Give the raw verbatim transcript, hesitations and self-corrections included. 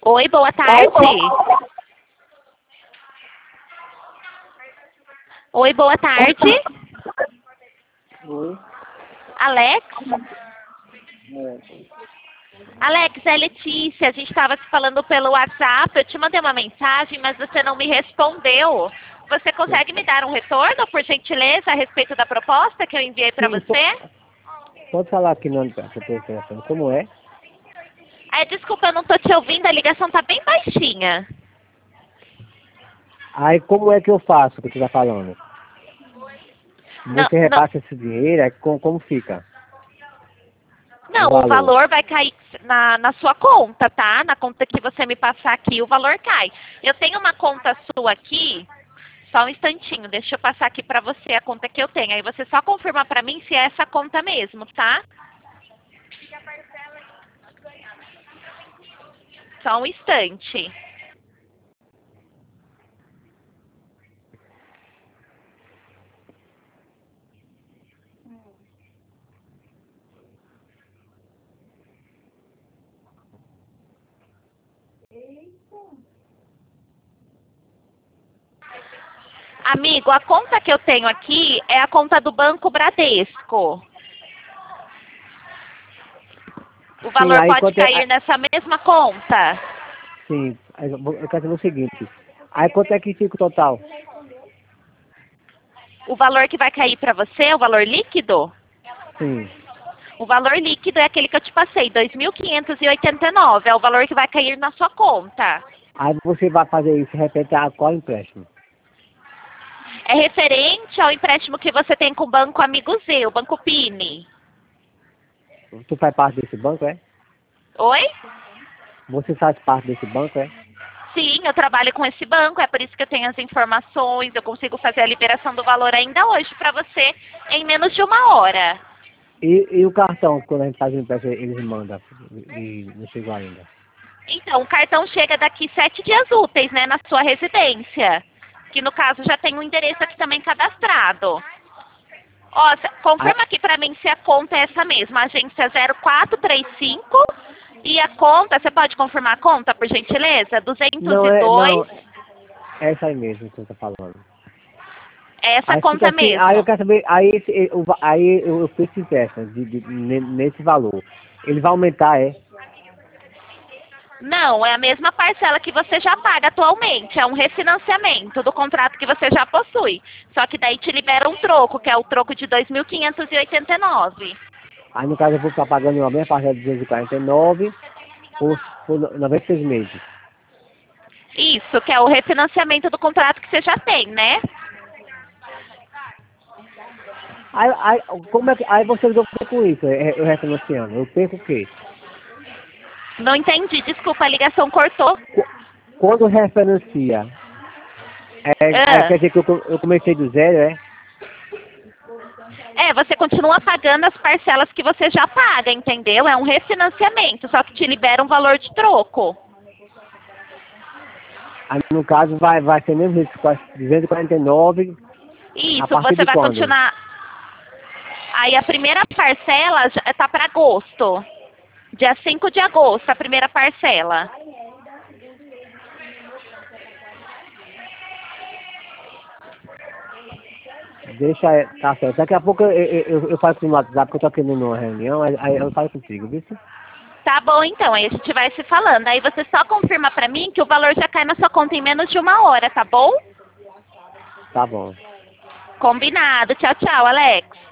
Oi, boa tarde. Oi, boa tarde. Oi. Alex? É. Alex, é Letícia. A gente estava se falando pelo WhatsApp. Eu te mandei uma mensagem, mas você não me respondeu. Você consegue me dar um retorno, por gentileza, a respeito da proposta que eu enviei para Sim, po- você? pode falar aqui no telefone. Como é? Ai, desculpa, eu não estou te ouvindo. A ligação está bem baixinha. Aí como é que eu faço o que você está falando? Não, Você não, repassa esse dinheiro, é como, como fica? O não, o valor. valor vai cair na, na sua conta, tá? Na conta que você me passar aqui, o valor cai. Eu tenho uma conta sua aqui. Só um instantinho, deixa eu passar aqui para você a conta que eu tenho. Aí você só confirma para mim se é essa conta mesmo, tá? Só um instante. Amigo, a conta que eu tenho aqui é a conta do Banco Bradesco. O Sim, valor aí pode quanto é. cair ah, nessa mesma conta. Sim, aí eu vou- eu quero saber o seguinte. Aí quanto é que fica o total? O valor que vai cair para você é o valor líquido? Sim. O valor líquido é aquele que eu te passei, dois mil quinhentos e oitenta e nove. É o valor que vai cair na sua conta. Aí você vai fazer isso, repete a qual empréstimo? É referente ao empréstimo que você tem com o Banco Amigo Z, o Banco Pini. Tu faz parte desse banco, é? Oi? Você faz parte desse banco, é? Sim, eu trabalho com esse banco, é por isso que eu tenho as informações, eu consigo fazer a liberação do valor ainda hoje para você em menos de uma hora. E, e o cartão, quando a gente faz o empréstimo, eles mandam e não chegou ainda. Então, o cartão chega daqui sete dias úteis, né, na sua residência. Que no caso já tem um endereço aqui também cadastrado. Ó, c- Aí, confirma aqui pra mim se a conta é essa mesma, agência zero quatro três cinco. E a conta, você pode confirmar a conta, por gentileza? não, duzentos e é, dois. não, é essa aí mesmo que você tá falando. É essa Aí fica conta assim, aí eu mesmo. quero saber, aí, esse, eh, o va- aí eu, eu fiz esse teste de, de, ne- nesse valor. Ele vai aumentar, é? Não, é a mesma parcela que você já paga atualmente. É um refinanciamento do contrato que você já possui. Só que daí te libera um troco, que é o troco de dois mil quinhentos e oitenta e nove. Aí no caso eu vou estar pagando uma mesma parcela de duzentos e quarenta e nove por, por noventa e seis meses. Isso, que é o refinanciamento do contrato que você já tem, né? Aí, aí, como é que, aí você deu com isso, eh, eu refinanciando? Eu perco o quê? Não entendi, desculpa, a ligação cortou. Qu- Quando refinancia, é, é, Ah, quer dizer que eu, co- eu comecei do zero, é? é, você continua pagando as parcelas que você já paga, entendeu? É um refinanciamento, só que te libera um valor de troco. Aí no caso vai, vai ser mesmo isso, duzentos e quarenta e nove a Isso, partir você de vai quando? continuar. Aí a primeira parcela já tá para agosto. Dia cinco de agosto, a primeira parcela. Deixa, eh, tá certo. Daqui a pouco eu, eu, eu, eu falo com o WhatsApp, porque eu tô aqui numa reunião, aí, aí eu falo contigo, viu? Tá bom, então, aí a gente vai se falando. Aí você só confirma pra mim que o valor já cai na sua conta em menos de uma hora, tá bom? Tá bom. Combinado. Tchau, tchau, Alex.